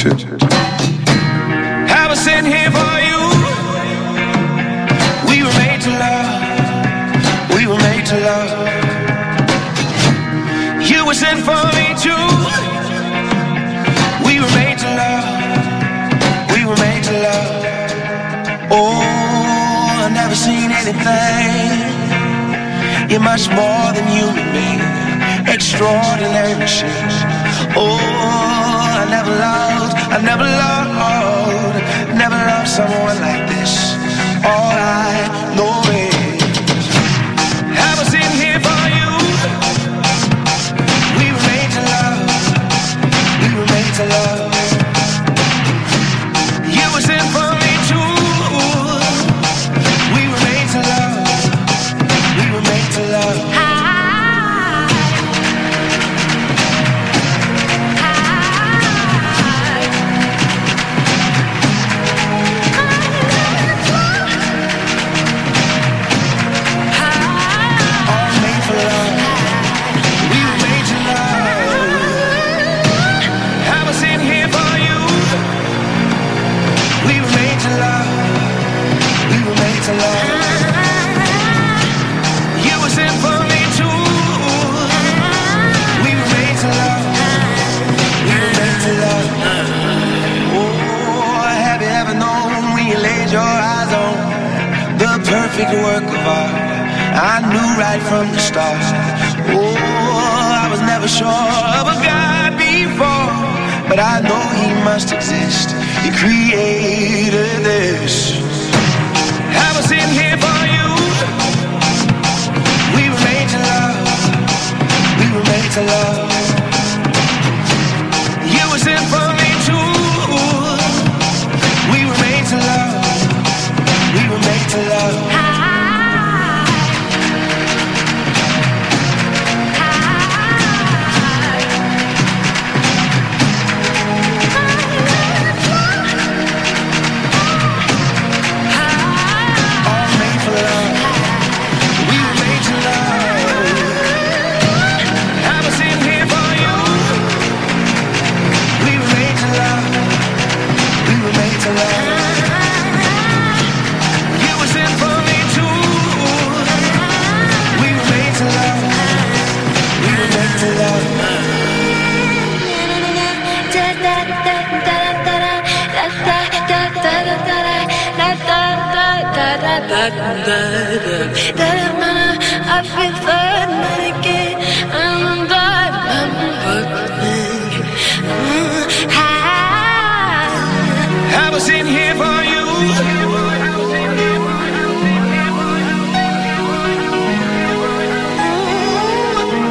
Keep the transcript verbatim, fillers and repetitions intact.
two. I was sitting here for you. We were made to love. We were made to love. You were sent for me too. We were made to love. We were made to love. Oh, I've never seen anything. You're much more than human being. Extraordinary machine. Oh, I never loved, I never loved, never loved someone like this. All I know is I was in here for you. We were made to love. We were made to love. You were sent for me too. We were made to love. We were made to love. Perfect work of art, I knew right from the start. Oh, I was never sure of a God before, but I know He must exist. He created this. I was in here for you. We were made to love. We were made to love. You were sent for me too. We were made to love. We were made to love. I feel